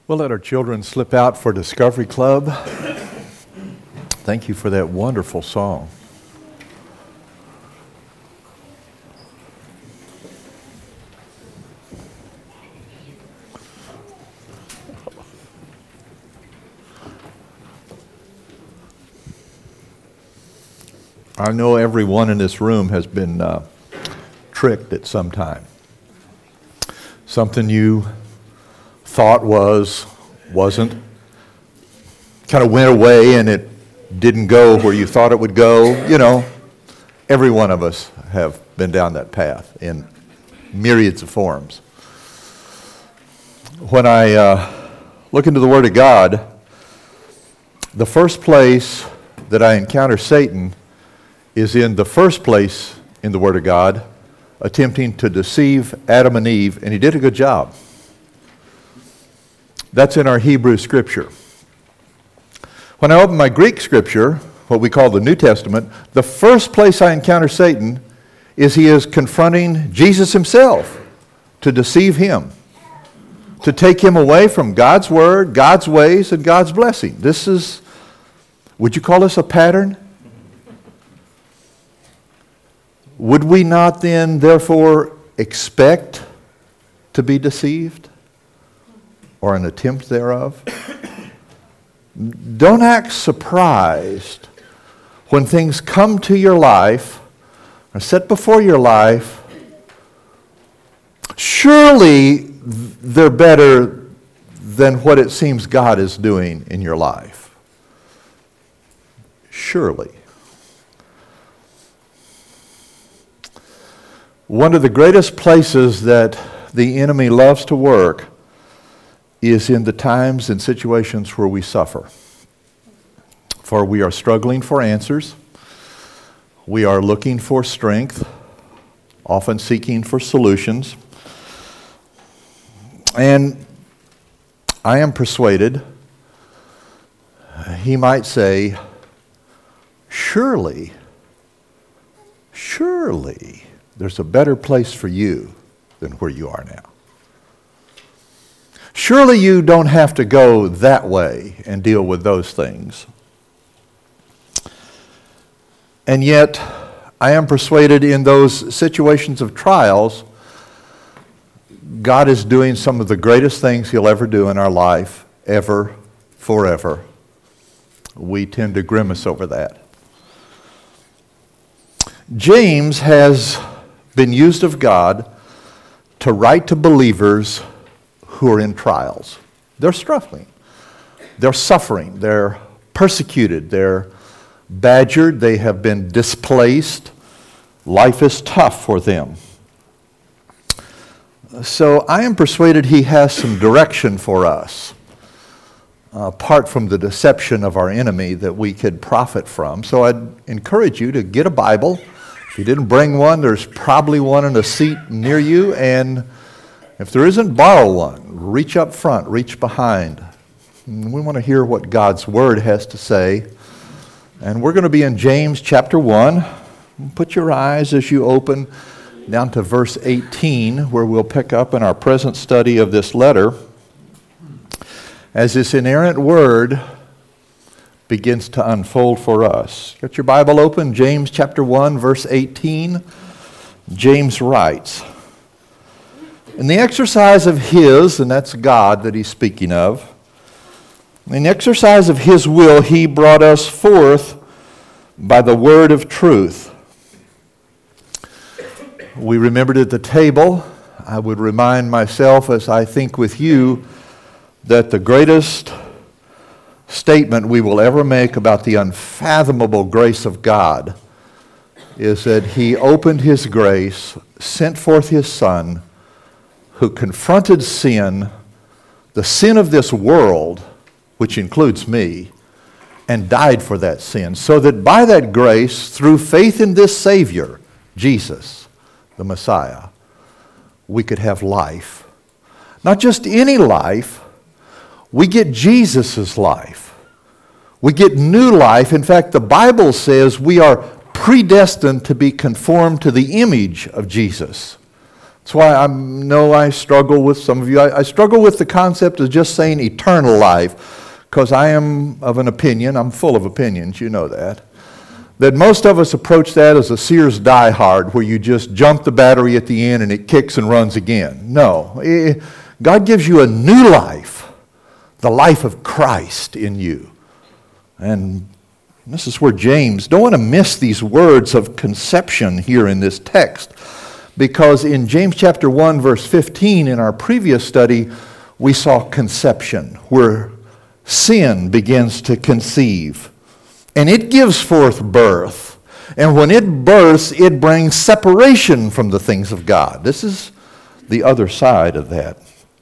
We'll let our children slip out for Discovery Club. Thank you for that wonderful song. I know everyone in this room has been tricked at some time. Something you thought wasn't, kind of went away and it didn't go where you thought it would go. You know, every one of us have been down that path in myriads of forms. When I look into the Word of God, the first place that I encounter Satan is in the first place in the Word of God, attempting to deceive Adam and Eve, and he did a good job. That's in our Hebrew Scripture. When I open my Greek Scripture, what we call the New Testament, the first place I encounter Satan is he is confronting Jesus himself to deceive him, to take him away from God's Word, God's ways, and God's blessing. This is, would you call this a pattern? Would we not then, therefore, expect to be deceived? Or an attempt thereof? Don't act surprised when things come to your life, or set before your life. Surely they're better than what it seems God is doing in your life. Surely. One of the greatest places that the enemy loves to work is in the times and situations where we suffer. For we are struggling for answers. We are looking for strength, often seeking for solutions. And I am persuaded, he might say, surely, there's a better place for you than where you are now. Surely you don't have to go that way and deal with those things. And yet, I am persuaded in those situations of trials, God is doing some of the greatest things he'll ever do in our life, ever, forever. We tend to grimace over that. James has been used of God to write to believers who are in trials. They're struggling. They're suffering. They're persecuted. They're badgered. They have been displaced. Life is tough for them. So I am persuaded he has some direction for us, apart from the deception of our enemy that we could profit from. So I'd encourage you to get a Bible. If you didn't bring one, there's probably one in a seat near you, and if there isn't, borrow one. Reach up front, reach behind. We want to hear what God's Word has to say. And we're going to be in James chapter 1. Put your eyes as you open down to verse 18, where we'll pick up in our present study of this letter, as this inerrant Word begins to unfold for us. Got your Bible open? James chapter 1, verse 18. James writes, in the exercise of his, and that's God that he's speaking of, in the exercise of his will, he brought us forth by the word of truth. We remembered at the table, I would remind myself as I think with you, that the greatest statement we will ever make about the unfathomable grace of God is that he opened his grace, sent forth his Son, who confronted sin, the sin of this world, which includes me, and died for that sin, so that by that grace, through faith in this Savior, Jesus, the Messiah, we could have life. Not just any life, we get Jesus' life. We get new life. In fact, the Bible says we are predestined to be conformed to the image of Jesus. That's why I struggle with some of you. I struggle with the concept of just saying eternal life, because I am of an opinion, I'm full of opinions, you know that most of us approach that as a Sears Die Hard, where you just jump the battery at the end and it kicks and runs again. No, God gives you a new life, the life of Christ in you. And this is where James, don't want to miss these words of conception here in this text, because in James chapter 1, verse 15, in our previous study, we saw conception, where sin begins to conceive. And it gives forth birth. And when it births, it brings separation from the things of God. This is the other side of that.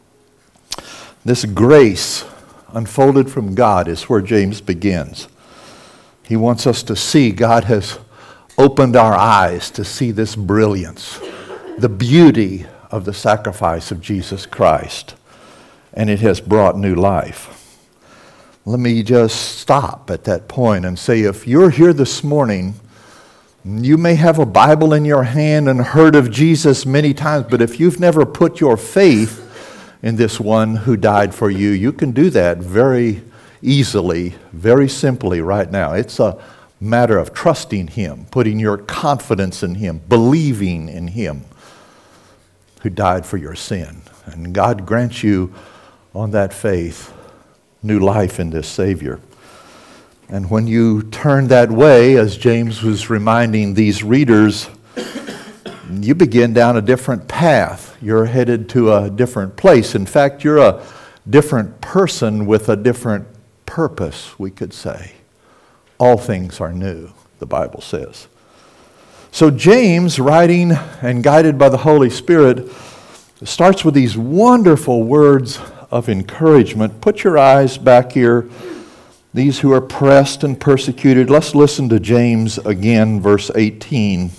This grace unfolded from God is where James begins. He wants us to see. God has opened our eyes to see this brilliance, the beauty of the sacrifice of Jesus Christ, and it has brought new life. Let me just stop at that point and say, if you're here this morning, you may have a Bible in your hand and heard of Jesus many times, but if you've never put your faith in this one who died for you, you can do that very easily, very simply right now. It's a matter of trusting Him, putting your confidence in Him, believing in Him who died for your sin. And God grants you on that faith new life in this Savior. And when you turn that way, as James was reminding these readers, you begin down a different path. You're headed to a different place. In fact, you're a different person with a different purpose, we could say. All things are new, the Bible says. So James, writing and guided by the Holy Spirit, starts with these wonderful words of encouragement. Put your eyes back here. These who are pressed and persecuted. Let's listen to James again, verse 18.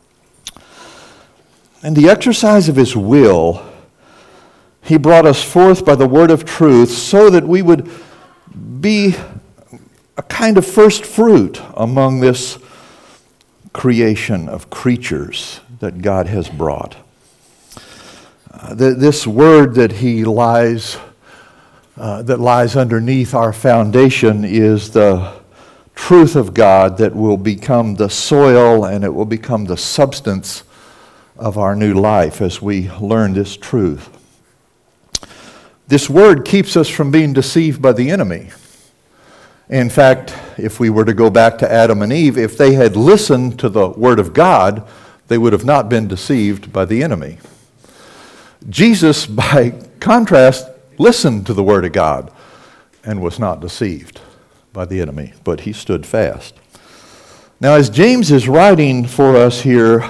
In the exercise of His will, He brought us forth by the word of truth so that we would be a kind of first fruit among this creation of creatures that God has brought. This word that lies underneath our foundation is the truth of God that will become the soil and it will become the substance of our new life as we learn this truth. This word keeps us from being deceived by the enemy. In fact, if we were to go back to Adam and Eve, if they had listened to the word of God, they would have not been deceived by the enemy. Jesus, by contrast, listened to the word of God and was not deceived by the enemy, but he stood fast. Now, as James is writing for us here,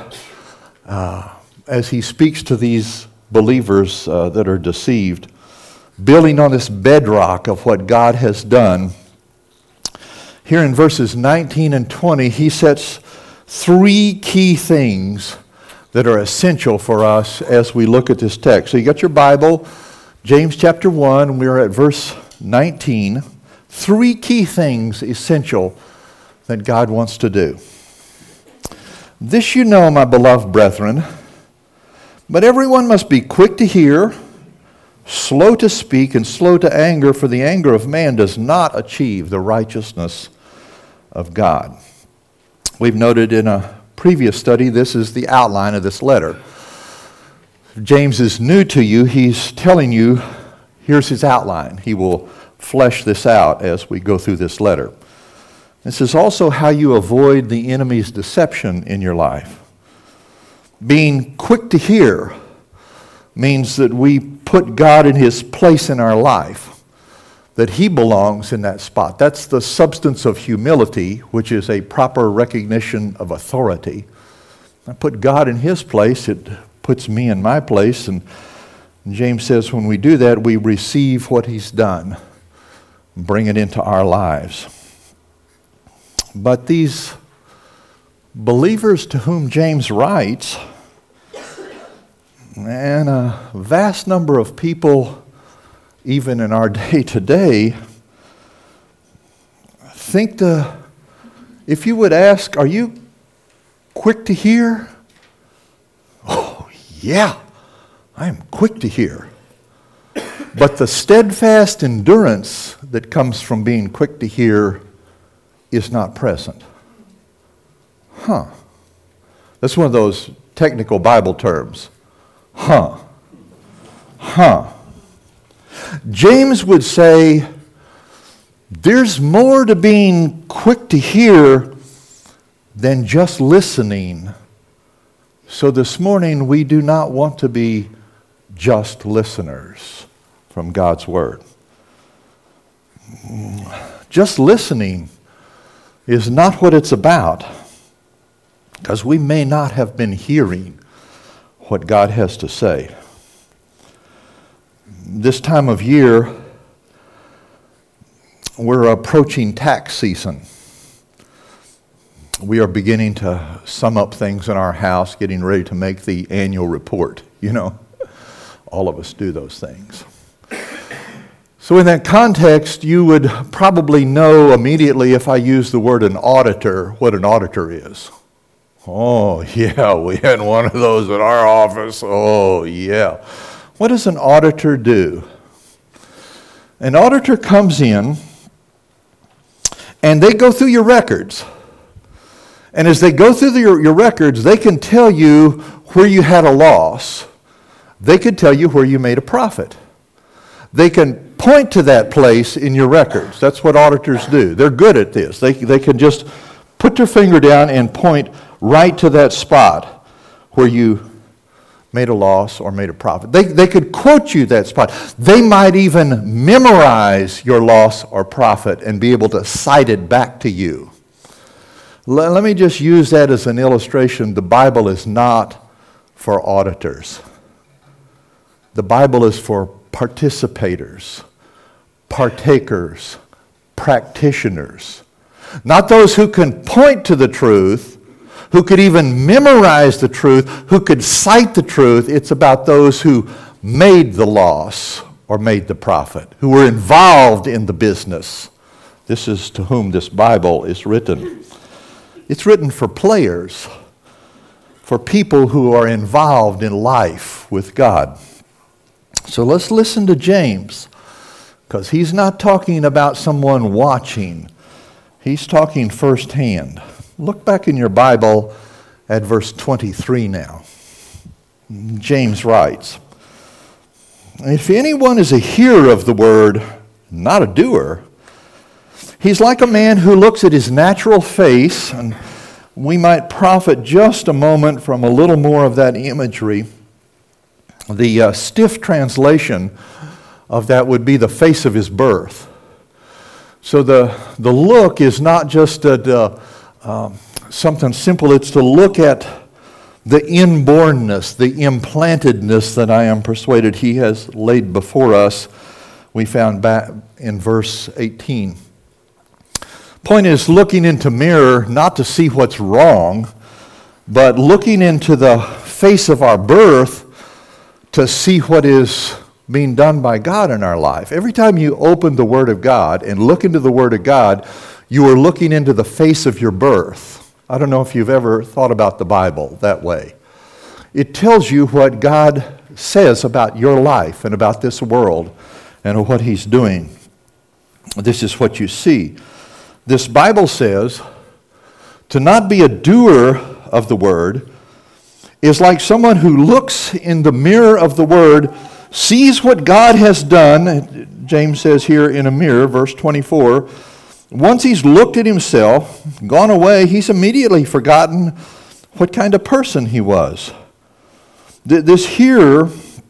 as he speaks to these believers that are deceived, building on this bedrock of what God has done, here in verses 19 and 20, he sets three key things that are essential for us as we look at this text. So you got your Bible, James chapter 1, we're at verse 19. Three key things essential that God wants to do. This you know, my beloved brethren, but everyone must be quick to hear, slow to speak, and slow to anger, for the anger of man does not achieve the righteousness of God. We've noted in a previous study, this is the outline of this letter. James is new to you. He's telling you, here's his outline. He will flesh this out as we go through this letter. This is also how you avoid the enemy's deception in your life. Being quick to hear means that we put God in His place in our life, that He belongs in that spot. That's the substance of humility, which is a proper recognition of authority. I put God in His place, it puts me in my place, and James says when we do that, we receive what He's done, bring it into our lives. But these believers to whom James writes, and a vast number of people even in our day today, if you would ask, are you quick to hear? Oh, yeah, I am quick to hear. But the steadfast endurance that comes from being quick to hear is not present. That's one of those technical Bible terms. James would say, there's more to being quick to hear than just listening. So this morning, we do not want to be just listeners from God's Word. Just listening is not what it's about, because we may not have been hearing what God has to say. This time of year, we're approaching tax season. We are beginning to sum up things in our house, getting ready to make the annual report. You know, all of us do those things. So in that context, you would probably know immediately if I use the word an auditor, what an auditor is. Oh, yeah, we had one of those at our office. Oh, yeah. What does an auditor do? An auditor comes in, and they go through your records. And as they go through your records, they can tell you where you had a loss. They could tell you where you made a profit. They can point to that place in your records. That's what auditors do. They're good at this. They can just put their finger down and point right to that spot where you made a loss or made a profit. They could quote you that spot. They might even memorize your loss or profit and be able to cite it back to you. Let me just use that as an illustration. The Bible is not for auditors. The Bible is for participators, partakers, practitioners. Not those who can point to the truth, who could even memorize the truth, who could cite the truth. It's about those who made the loss or made the profit, who were involved in the business. This is to whom this Bible is written. It's written for players, for people who are involved in life with God. So let's listen to James, because he's not talking about someone watching. He's talking firsthand. Look back in your Bible at verse 23 now. James writes, "If anyone is a hearer of the word, not a doer, he's like a man who looks at his natural face," and we might profit just a moment from a little more of that imagery. The stiff translation of that would be the face of his birth. So the look is not just something simple. It's to look at the inbornness, the implantedness that I am persuaded he has laid before us. We found back in verse 18. Point is looking into mirror not to see what's wrong, but looking into the face of our birth to see what is being done by God in our life. Every time you open the Word of God and look into the Word of God, you are looking into the face of your birth. I don't know if you've ever thought about the Bible that way. It tells you what God says about your life and about this world and what He's doing. This is what you see. This Bible says, to not be a doer of the Word is like someone who looks in the mirror of the Word, sees what God has done. James says here in a mirror, verse 24, once he's looked at himself, gone away, he's immediately forgotten what kind of person he was. This here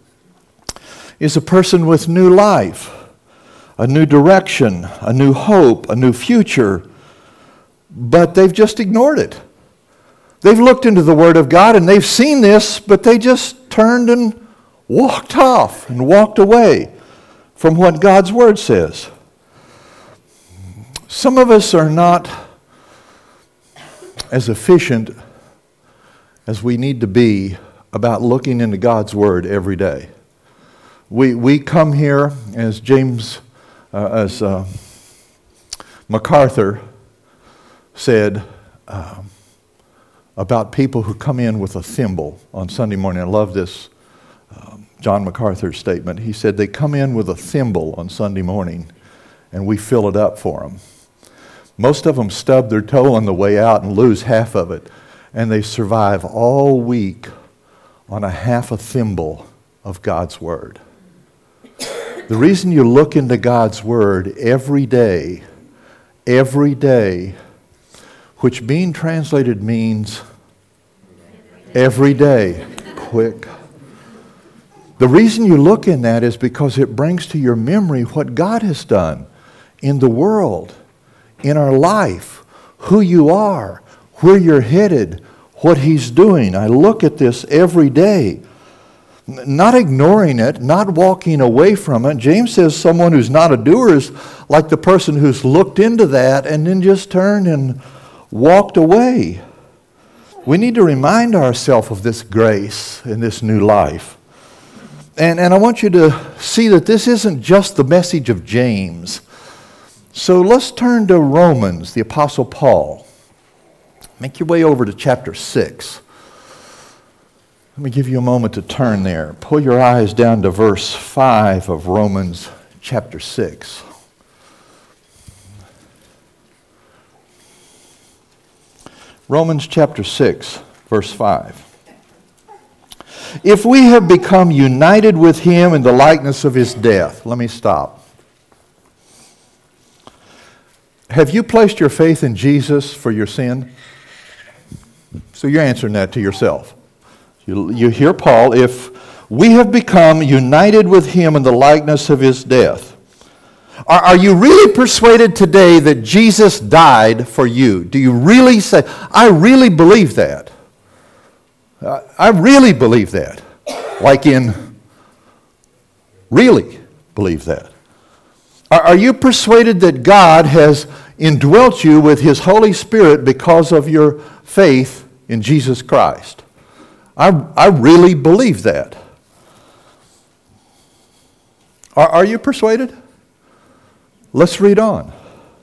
is a person with new life, a new direction, a new hope, a new future, but they've just ignored it. They've looked into the Word of God and they've seen this, but they just turned and walked off and walked away from what God's Word says. Some of us are not as efficient as we need to be about looking into God's Word every day. We come here, as MacArthur said, about people who come in with a thimble on Sunday morning. I love this John MacArthur's statement. He said they come in with a thimble on Sunday morning and we fill it up for them. Most of them stub their toe on the way out and lose half of it, and they survive all week on a half a thimble of God's Word. The reason you look into God's Word every day, which being translated means every day, quick. The reason you look in that is because it brings to your memory what God has done in the world, in our life, who you are, where you're headed, what He's doing. I look at this every day, not ignoring it, not walking away from it. James says someone who's not a doer is like the person who's looked into that and then just turned and walked away. We need to remind ourselves of this grace in this new life. And I want you to see that this isn't just the message of James. So let's turn to Romans, the Apostle Paul. Make your way over to chapter 6. Let me give you a moment to turn there. Pull your eyes down to verse 5 of Romans chapter 6. Romans chapter 6, verse 5. If we have become united with Him in the likeness of His death. Let me stop. Have you placed your faith in Jesus for your sin? So you're answering that to yourself. You hear Paul, if we have become united with Him in the likeness of His death. Are you really persuaded today that Jesus died for you? Do you really say, I really believe that? I really believe that. Like in, really believe that. Are you persuaded that God has indwelt you with His Holy Spirit because of your faith in Jesus Christ? I really believe that. Are you persuaded? Let's read on.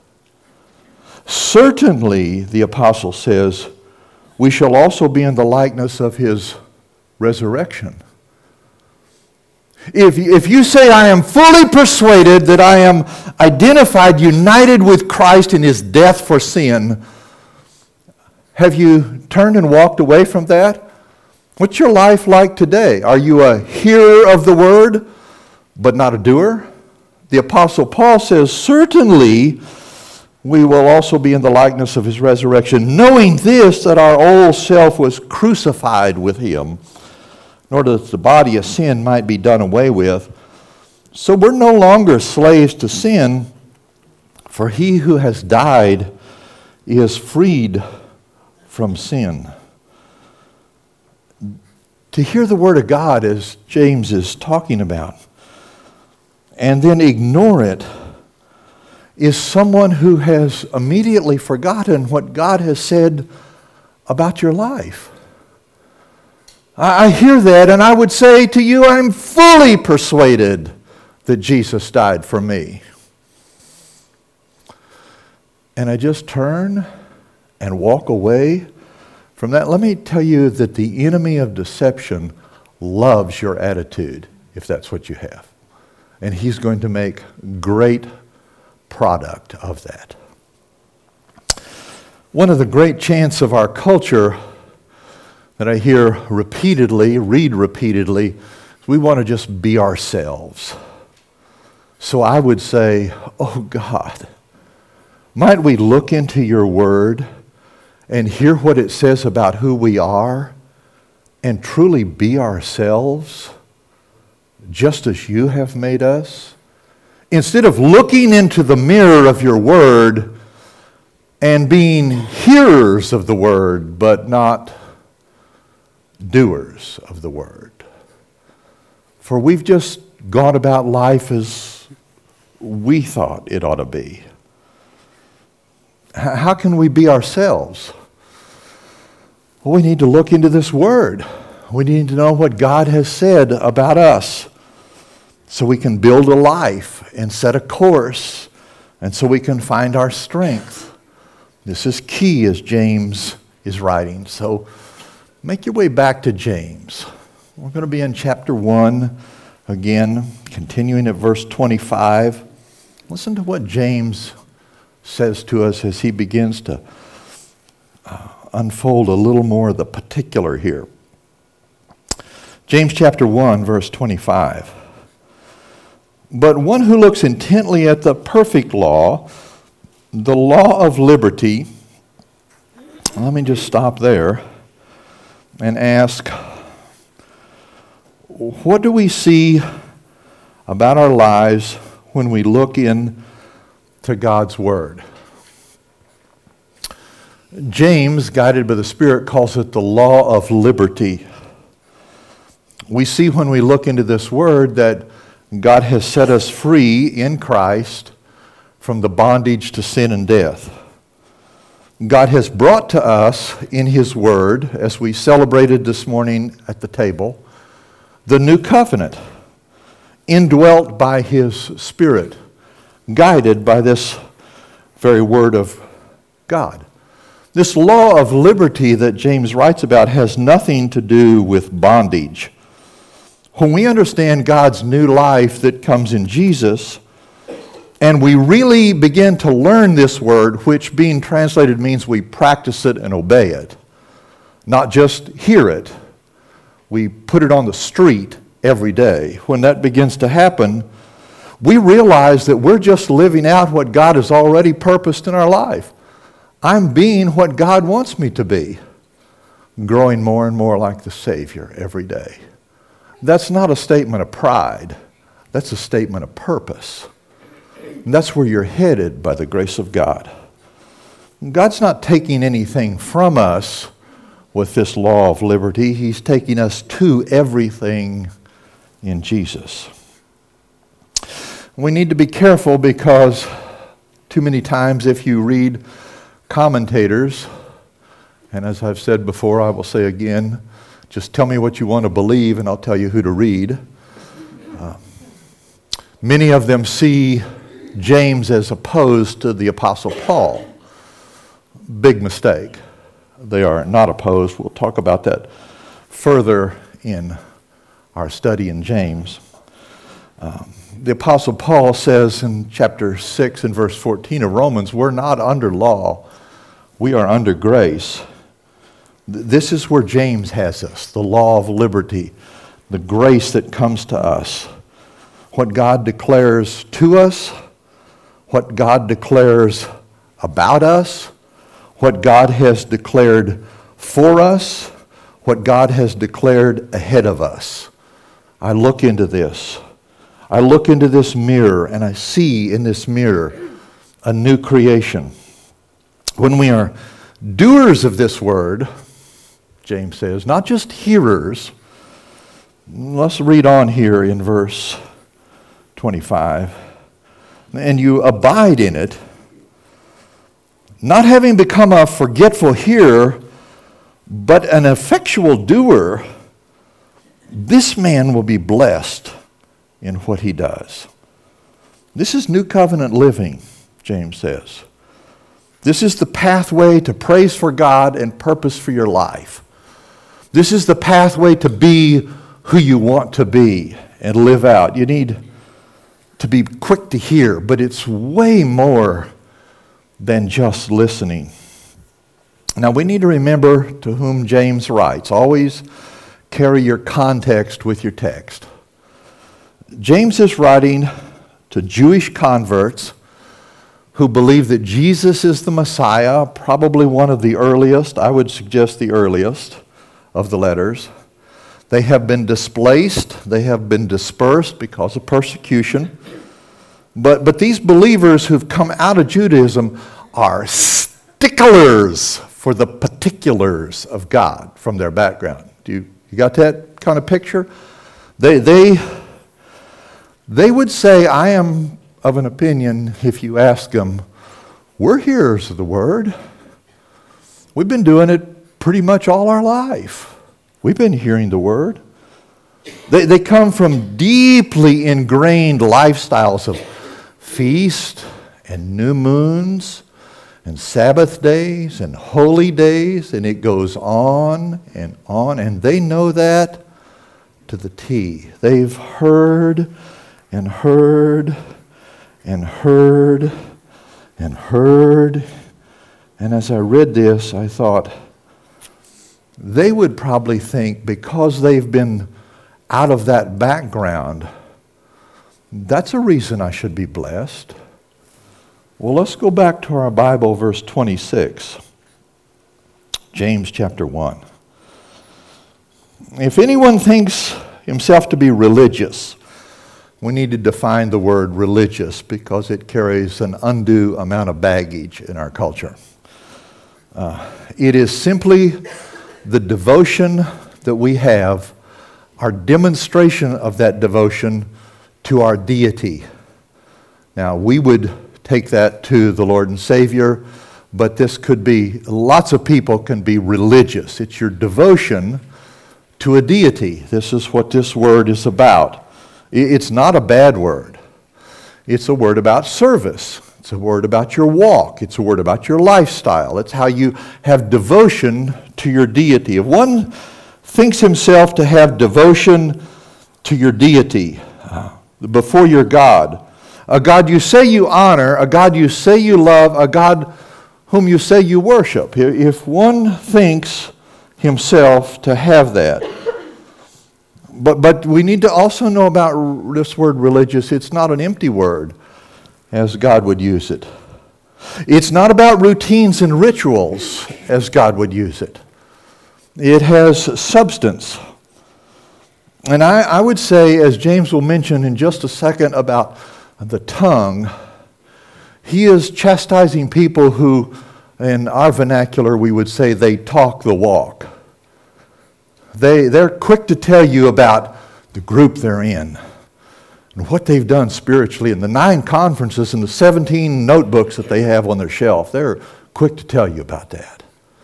Certainly, the apostle says, we shall also be in the likeness of His resurrection. If you say, I am fully persuaded that I am identified, united with Christ in His death for sin, have you turned and walked away from that? What's your life like today? Are you a hearer of the word, but not a doer? The Apostle Paul says, certainly we will also be in the likeness of His resurrection, knowing this, that our old self was crucified with Him, in order that the body of sin might be done away with. So we're no longer slaves to sin, for he who has died is freed from sin. To hear the Word of God, as James is talking about, and then ignore it, is someone who has immediately forgotten what God has said about your life. I hear that, and I would say to you, I'm fully persuaded that Jesus died for me. And I just turn and walk away from that. Let me tell you that the enemy of deception loves your attitude, if that's what you have. And he's going to make great product of that. One of the great chants of our culture that I hear repeatedly, read repeatedly, is we want to just be ourselves. So I would say, oh God, might we look into your word and hear what it says about who we are and truly be ourselves just as you have made us? Instead of looking into the mirror of your word and being hearers of the word, but not doers of the word. For we've just gone about life as we thought it ought to be. How can we be ourselves? Well, we need to look into this word. We need to know what God has said about us so we can build a life and set a course, and so we can find our strength. This is key as James is writing. So make your way back to James. We're going to be in chapter 1 again, continuing at verse 25. Listen to what James says to us as he begins to unfold a little more of the particular here. James chapter 1, verse 25. But one who looks intently at the perfect law, the law of liberty, let me just stop there and ask, what do we see about our lives when we look in to God's Word? James, guided by the Spirit, calls it the law of liberty. We see when we look into this Word that God has set us free in Christ from the bondage to sin and death. God has brought to us in His Word, as we celebrated this morning at the table, the new covenant, indwelt by His Spirit, guided by this very Word of God. This law of liberty that James writes about has nothing to do with bondage. When we understand God's new life that comes in Jesus, and we really begin to learn this word, which being translated means we practice it and obey it, not just hear it. We put it on the street every day. When that begins to happen, we realize that we're just living out what God has already purposed in our life. I'm being what God wants me to be, growing more and more like the Savior every day. That's not a statement of pride. That's a statement of purpose. And that's where you're headed by the grace of God. God's not taking anything from us with this law of liberty. He's taking us to everything in Jesus. We need to be careful because too many times if you read commentators, and as I've said before, I will say again, just tell me what you want to believe and I'll tell you who to read. Many of them see James as opposed to the Apostle Paul. Big mistake. They are not opposed. We'll talk about that further in our study in James. The Apostle Paul says in chapter 6 and verse 14 of Romans, we're not under law, we are under grace. This is where James has us, the law of liberty, the grace that comes to us. What God declares to us, what God declares about us, what God has declared for us, what God has declared ahead of us. I look into this. I look into this mirror and I see in this mirror a new creation. When we are doers of this word, James says, not just hearers. Let's read on here in verse 25. And you abide in it, not having become a forgetful hearer, but an effectual doer, this man will be blessed in what he does. This is new covenant living, James says. This is the pathway to praise for God and purpose for your life. This is the pathway to be who you want to be and live out. You need to be quick to hear, but it's way more than just listening. Now we need to remember to whom James writes. Always carry your context with your text. James is writing to Jewish converts who believe that Jesus is the Messiah, probably one of the earliest, I would suggest the earliest of the letters. They have been displaced, they have been dispersed because of persecution. But these believers who've come out of Judaism are sticklers for the particulars of God from their background. You got that kind of picture? They would say, I am of an opinion, if you ask them, we're hearers of the word. We've been doing it pretty much all our life. We've been hearing the word. They come from deeply ingrained lifestyles of feast and new moons and Sabbath days and holy days, and it goes on, and they know that to the T. They've heard and heard and heard and heard. And as I read this, I thought, they would probably think because they've been out of that background, that's a reason I should be blessed. Well, let's go back to our Bible, verse 26. James chapter 1. If anyone thinks himself to be religious, we need to define the word religious because it carries an undue amount of baggage in our culture. It is simply the devotion that we have, our demonstration of that devotion to our deity. Now, we would take that to the Lord and Savior, but this could be, lots of people can be religious. It's your devotion to a deity. This is what this word is about. It's not a bad word. It's a word about service. It's a word about your walk. It's a word about your lifestyle. It's how you have devotion to your deity. If one thinks himself to have devotion to your deity before your God, a God you say you honor, a God you say you love, a God whom you say you worship. If one thinks himself to have that. But we need to also know about this word religious. It's not an empty word as God would use it. It's not about routines and rituals as God would use it. It has substance. And I would say, as James will mention in just a second about the tongue, he is chastising people who, in our vernacular, we would say they talk the walk. They're quick to tell you about the group they're in and what they've done spiritually and the 9 conferences and the 17 notebooks that they have on their shelf. They're quick to tell you about that.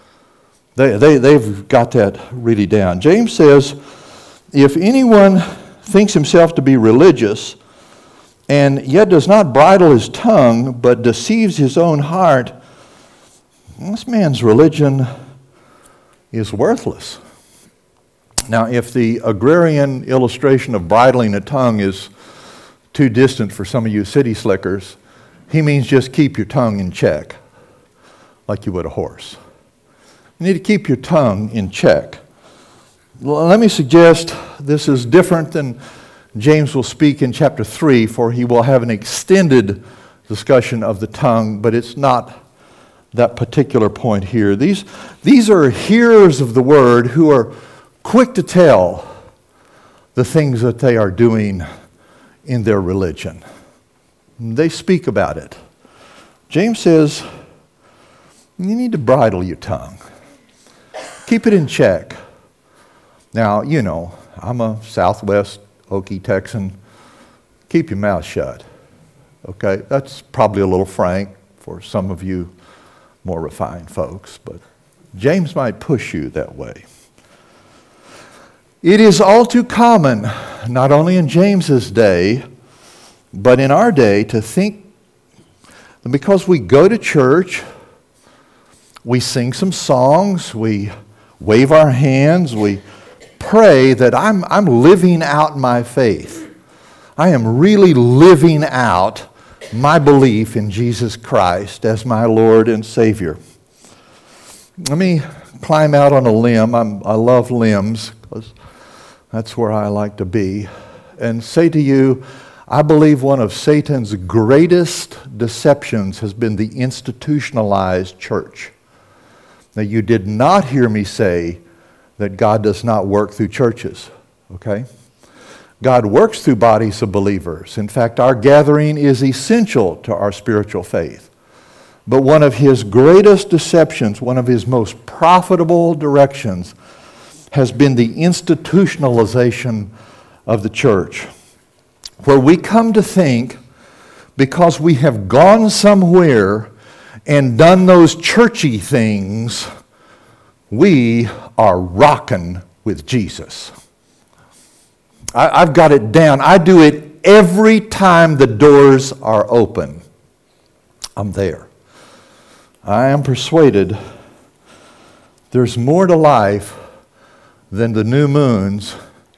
They've got that really down. James says, if anyone thinks himself to be religious and yet does not bridle his tongue but deceives his own heart, this man's religion is worthless. Now, if the agrarian illustration of bridling a tongue is too distant for some of you city slickers, he means just keep your tongue in check, like you would a horse. You need to keep your tongue in check. Well, let me suggest this is different than James will speak in chapter 3, for he will have an extended discussion of the tongue, but it's not that particular point here. These are hearers of the word who are quick to tell the things that they are doing in their religion. They speak about it. James says, you need to bridle your tongue. Keep it in check. Now, you know, I'm a Southwest Okie Texan. Keep your mouth shut. Okay? That's probably a little frank for some of you more refined folks, but James might push you that way. It is all too common, not only in James's day, but in our day, to think that because we go to church, we sing some songs, we wave our hands, we pray that I'm living out my faith. I am really living out my belief in Jesus Christ as my Lord and Savior. Let me climb out on a limb. I love limbs because that's where I like to be. And say to you, I believe one of Satan's greatest deceptions has been the institutionalized church. Now, you did not hear me say that God does not work through churches, okay? God works through bodies of believers. In fact, our gathering is essential to our spiritual faith. But one of his greatest deceptions, one of his most profitable directions, has been the institutionalization of the church, where we come to think because we have gone somewhere and done those churchy things, we are rocking with Jesus. I've got it down. I do it every time the doors are open. I'm there. I am persuaded there's more to life than the new moons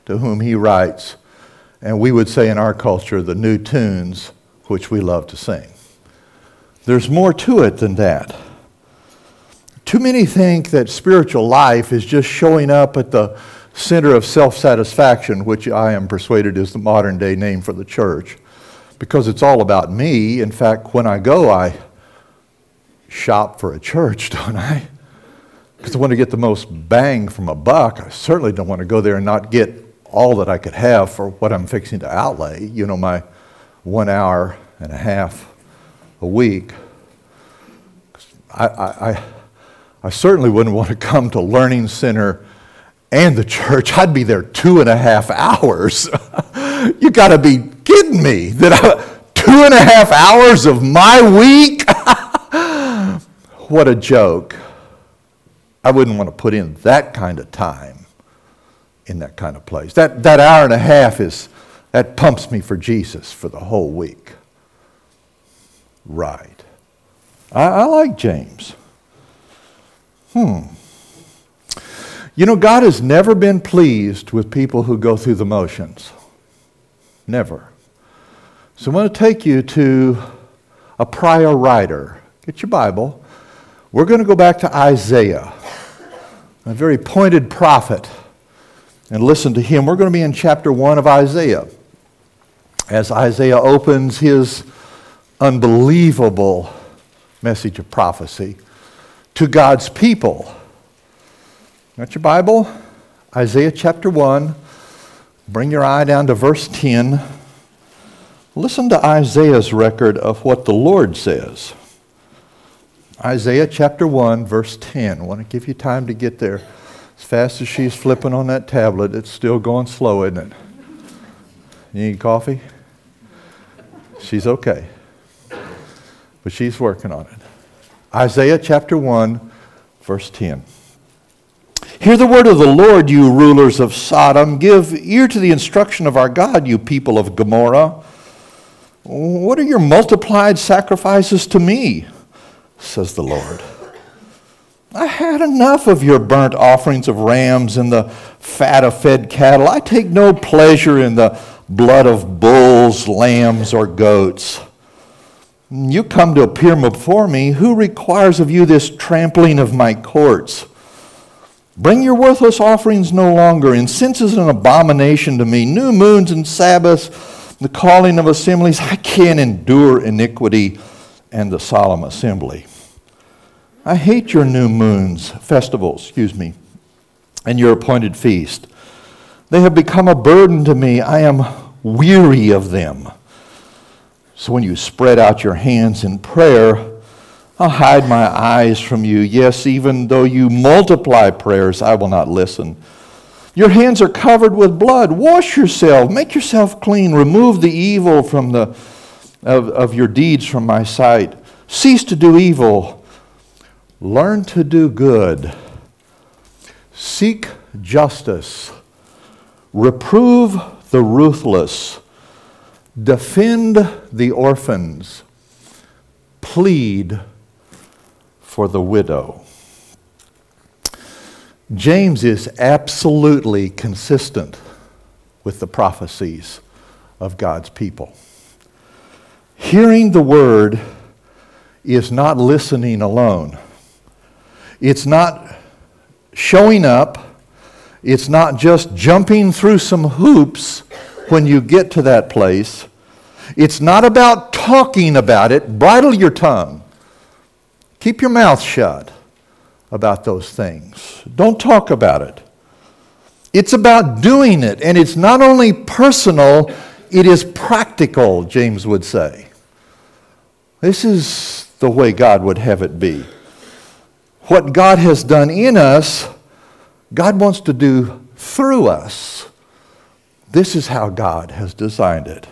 to whom he writes, and we would say in our culture, the new tunes which we love to sing. There's more to it than that. Too many think that spiritual life is just showing up at the center of self-satisfaction, which I am persuaded is the modern day name for the church, because it's all about me. In fact, when I go, I shop for a church, don't I? Because I want to get the most bang from a buck. I certainly don't want to go there and not get all that I could have for what I'm fixing to outlay, my 1 hour and a half a week. I certainly wouldn't want to come to Learning Center and the church. I'd be there 2.5 hours. You got to be kidding me that 2.5 hours of my week? What a joke. I wouldn't want to put in that kind of time in that kind of place. That hour and a half that pumps me for Jesus for the whole week. Right. I like James. God has never been pleased with people who go through the motions. Never. So I want to take you to a prior writer. Get your Bible. We're going to go back to Isaiah, a very pointed prophet, and listen to him. We're going to be in chapter 1 of Isaiah, as Isaiah opens his unbelievable message of prophecy to God's people. Got your Bible? Isaiah chapter 1. Bring your eye down to verse 10. Listen to Isaiah's record of what the Lord says. Isaiah chapter 1, verse 10. I want to give you time to get there. As fast as she's flipping on that tablet, it's still going slow, isn't it? You need coffee? She's okay. But she's working on it. Isaiah chapter 1, verse 10. Hear the word of the Lord, you rulers of Sodom. Give ear to the instruction of our God, you people of Gomorrah. What are your multiplied sacrifices to me, says the Lord. I had enough of your burnt offerings of rams and the fat of fed cattle. I take no pleasure in the blood of bulls, lambs, or goats. You come to appear before me. Who requires of you this trampling of my courts? Bring your worthless offerings no longer. Incense is an abomination to me. New moons and Sabbaths, the calling of assemblies. I can't endure iniquity and the solemn assembly. I hate your new moons, festivals, and your appointed feast. They have become a burden to me. I am weary of them. So when you spread out your hands in prayer, I'll hide my eyes from you. Yes, even though you multiply prayers, I will not listen. Your hands are covered with blood. Wash yourself. Make yourself clean. Remove the evil from of your deeds from my sight. Cease to do evil. Learn to do good. Seek justice. Reprove the ruthless. Defend the orphans. Plead for the widow. James is absolutely consistent with the prophecies of God's people. Hearing the word is not listening alone. It's not showing up. It's not just jumping through some hoops when you get to that place. It's not about talking about it. Bridle your tongue. Keep your mouth shut about those things. Don't talk about it. It's about doing it, and it's not only personal, it is practical, James would say. This is the way God would have it be. What God has done in us, God wants to do through us. This is how God has designed it.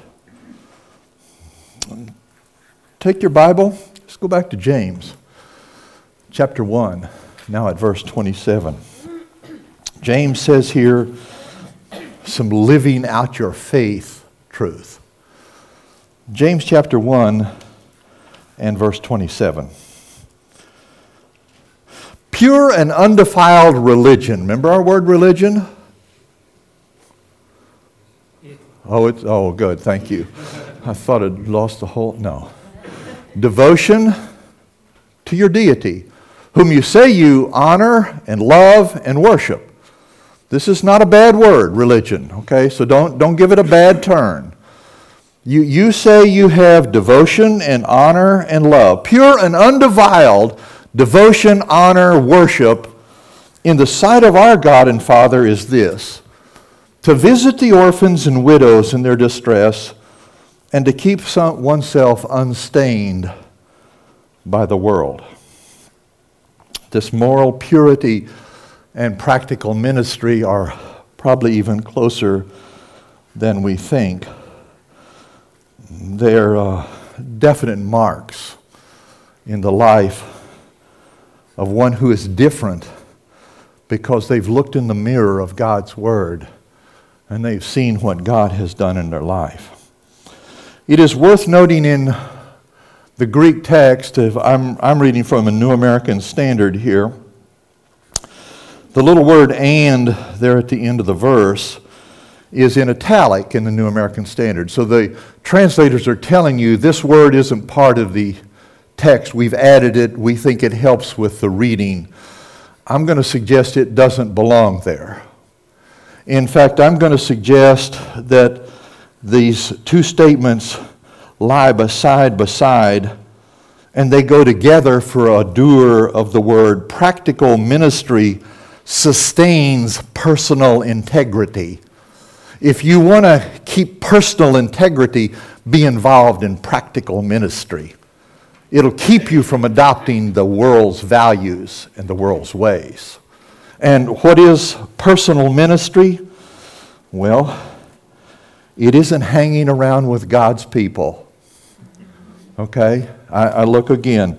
Take your Bible. Let's go back to James, chapter 1, now at verse 27. James says here some living out your faith truth. James chapter 1 and verse 27. Pure and undefiled religion. Remember our word religion? Oh, good, thank you. I thought I'd lost the whole, no. Devotion to your deity, whom you say you honor and love and worship. This is not a bad word, religion, okay? So don't give it a bad turn. You say you have devotion and honor and love. Pure and undefiled devotion, honor, worship in the sight of our God and Father is this: to visit the orphans and widows in their distress and to keep oneself unstained by the world. This moral purity and practical ministry are probably even closer than we think. They're definite marks in the life of one who is different because they've looked in the mirror of God's Word and they've seen what God has done in their life. It is worth noting in the Greek text, if I'm reading from a New American Standard here, the little word "and" there at the end of the verse is in italic in the New American Standard. So the translators are telling you this word isn't part of the text. We've added it. We think it helps with the reading. I'm going to suggest it doesn't belong there. In fact, I'm going to suggest that these two statements lie beside and they go together for a doer of the word. Practical ministry sustains personal integrity. If you want to keep personal integrity, be involved in practical ministry. It'll keep you from adopting the world's values and the world's ways. And what is personal ministry? Well, it isn't hanging around with God's people. Okay? I look again.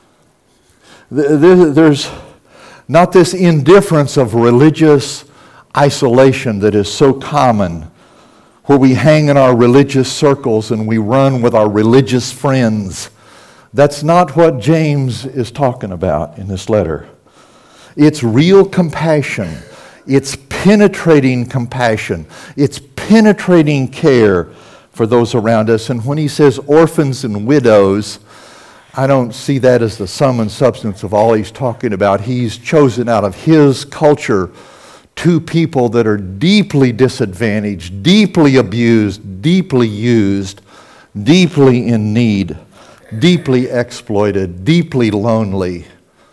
There's not this indifference of religious isolation that is so common, where we hang in our religious circles and we run with our religious friends. That's not what James is talking about in this letter. It's real compassion. It's penetrating compassion. It's penetrating care for those around us. And when he says orphans and widows, I don't see that as the sum and substance of all he's talking about. He's chosen out of his culture two people that are deeply disadvantaged, deeply abused, deeply used, deeply in need, deeply exploited, deeply lonely.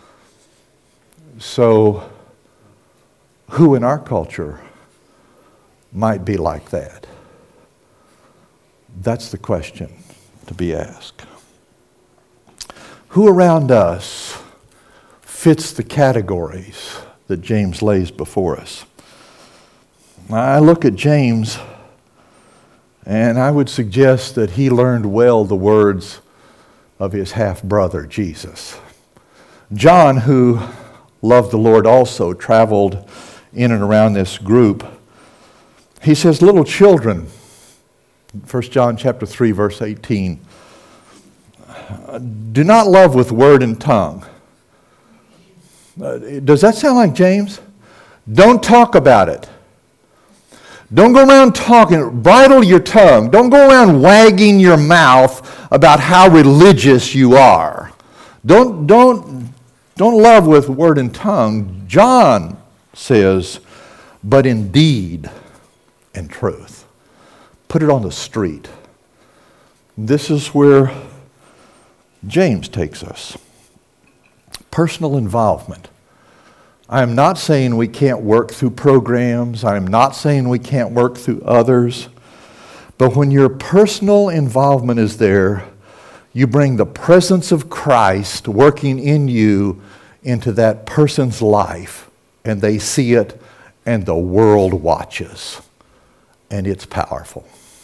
So, who in our culture might be like that? That's the question to be asked. Who around us fits the categories that James lays before us? I look at James, and I would suggest that he learned well the words of his half-brother, Jesus. John, who loved the Lord also, traveled in and around this group. He says, little children, 1 John chapter 3, verse 18, do not love with word and tongue. Does that sound like James? Don't talk about it. Don't go around talking, bridle your tongue. Don't go around wagging your mouth about how religious you are. Don't love with word and tongue. John says, but in deed and truth. Put it on the street. This is where James takes us. Personal involvement. I am not saying we can't work through programs. I am not saying we can't work through others. But when your personal involvement is there, you bring the presence of Christ working in you into that person's life, and they see it, and the world watches, and it's powerful.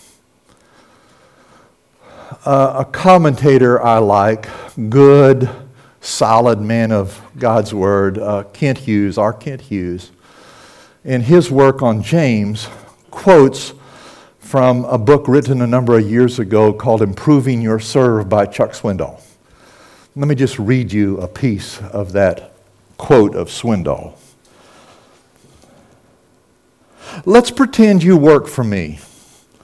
A commentator I like, good, solid man of God's Word, Kent Hughes, in his work on James, quotes from a book written a number of years ago called Improving Your Serve by Chuck Swindoll. Let me just read you a piece of that quote of Swindoll. Let's pretend you work for me.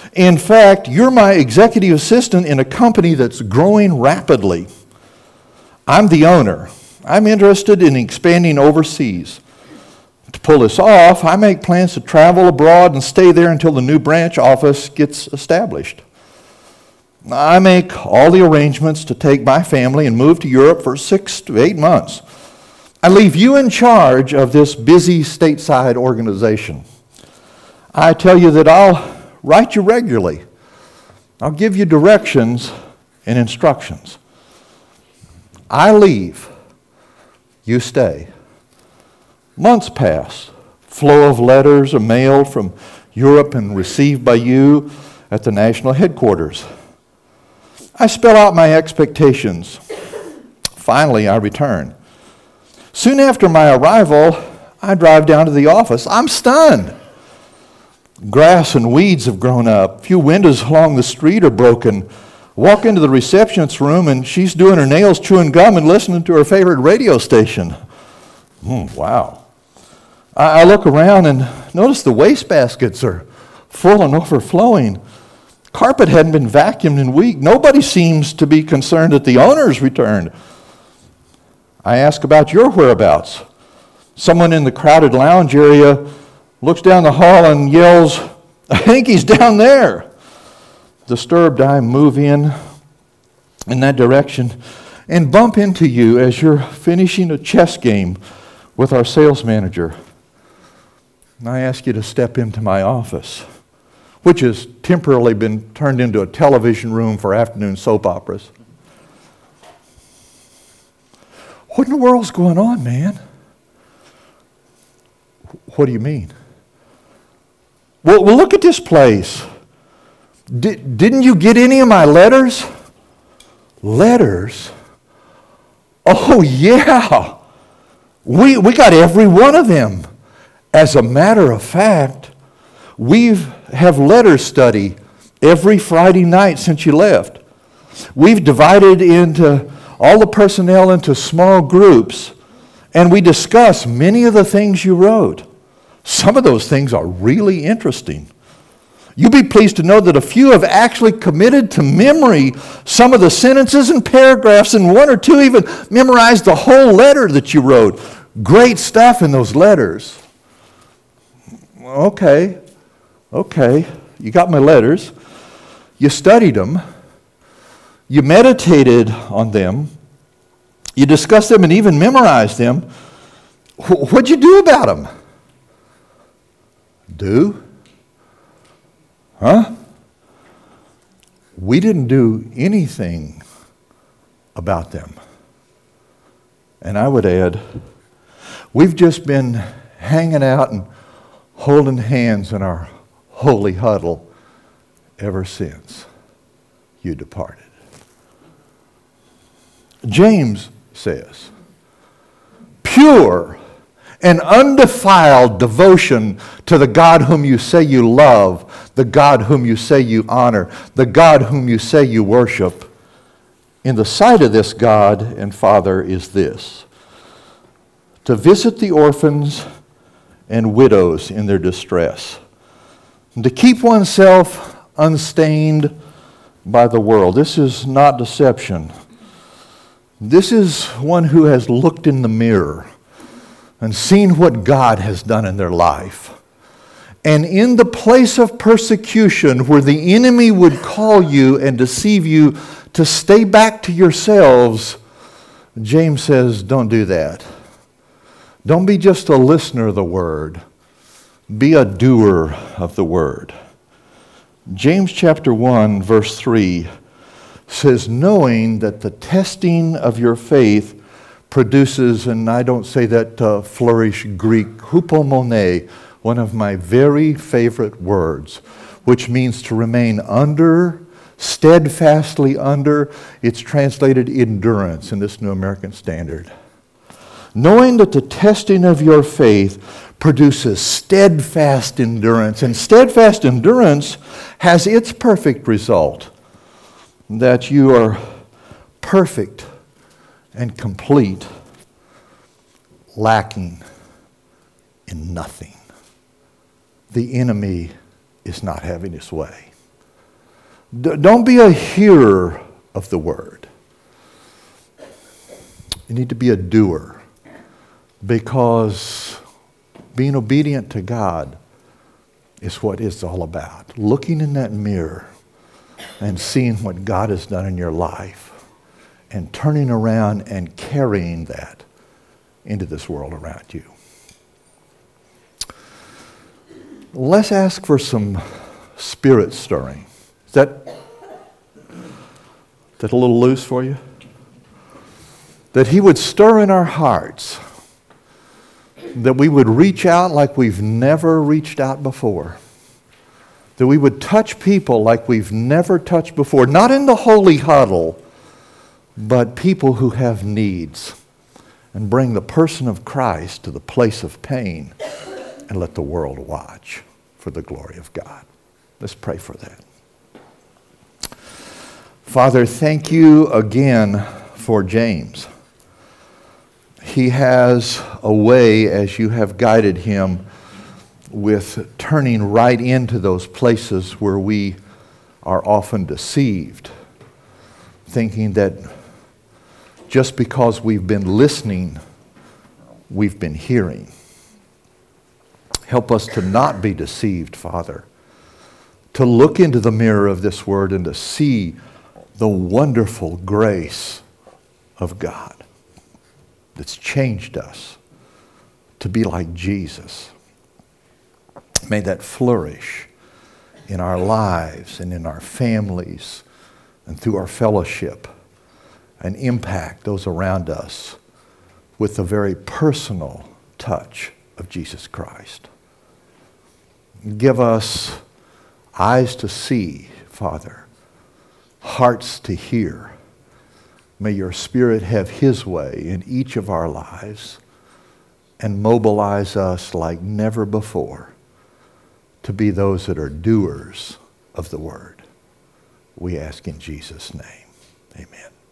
In fact, you're my executive assistant in a company that's growing rapidly. I'm the owner. I'm interested in expanding overseas. To pull this off, I make plans to travel abroad and stay there until the new branch office gets established. I make all the arrangements to take my family and move to Europe for 6 to 8 months. I leave you in charge of this busy stateside organization. I tell you that I'll write you regularly. I'll give you directions and instructions. I leave. You stay. Months pass. Flow of letters are mailed from Europe and received by you at the national headquarters. I spell out my expectations. Finally, I return. Soon after my arrival, I drive down to the office. I'm stunned. Grass and weeds have grown up. A few windows along the street are broken. Walk into the receptionist's room, and she's doing her nails, chewing gum, and listening to her favorite radio station. Wow. I look around and notice the wastebaskets are full and overflowing. Carpet hadn't been vacuumed in weeks. Nobody seems to be concerned that the owner's returned. I ask about your whereabouts. Someone in the crowded lounge area looks down the hall and yells, "I think he's down there." Disturbed, I move in that direction and bump into you as you're finishing a chess game with our sales manager. I ask you to step into my office, which has temporarily been turned into a television room for afternoon soap operas. What in the world's going on, man? What do you mean? Well, look at this place. Didn't you get any of my letters? Letters? Oh, yeah. We got every one of them. As a matter of fact, we have letter study every Friday night since you left. We've divided into all the personnel into small groups, and we discuss many of the things you wrote. Some of those things are really interesting. You'll be pleased to know that a few have actually committed to memory some of the sentences and paragraphs, and one or two even memorized the whole letter that you wrote. Great stuff in those letters. Okay, you got my letters. You studied them. You meditated on them. You discussed them and even memorized them. What'd you do about them? Do? Huh? We didn't do anything about them. And I would add, we've just been hanging out and holding hands in our holy huddle ever since you departed. James says, pure and undefiled devotion to the God whom you say you love, the God whom you say you honor, the God whom you say you worship, in the sight of this God and Father is this: to visit the orphans and widows in their distress, and to keep oneself unstained by the world. This is not deception. This is one who has looked in the mirror and seen what God has done in their life. And in the place of persecution, where the enemy would call you and deceive you to stay back to yourselves, James says, don't do that. Don't be just a listener of the word. Be a doer of the word. James chapter 1, verse 3 says, knowing that the testing of your faith produces, and I don't say that flourish Greek, hupomone, one of my very favorite words, which means to remain under, steadfastly under. It's translated endurance in this New American Standard. Knowing that the testing of your faith produces steadfast endurance, and steadfast endurance has its perfect result, that you are perfect and complete, lacking in nothing. The enemy is not having his way. Don't be a hearer of the word. You need to be a doer, because being obedient to God is what it's all about. Looking in that mirror and seeing what God has done in your life and turning around and carrying that into this world around you. Let's ask for some spirit stirring. Is that a little loose for you? That he would stir in our hearts, that we would reach out like we've never reached out before, that we would touch people like we've never touched before, not in the holy huddle, but people who have needs, and bring the person of Christ to the place of pain and let the world watch for the glory of God. Let's pray for that. Father, thank you again for James. He has a way, as you have guided him, with turning right into those places where we are often deceived, thinking that just because we've been listening, we've been hearing. Help us to not be deceived, Father, to look into the mirror of this word and to see the wonderful grace of God that's changed us to be like Jesus. May that flourish in our lives and in our families and through our fellowship, and impact those around us with the very personal touch of Jesus Christ. Give us eyes to see, Father, hearts to hear. May your Spirit have his way in each of our lives and mobilize us like never before to be those that are doers of the word. We ask in Jesus' name. Amen.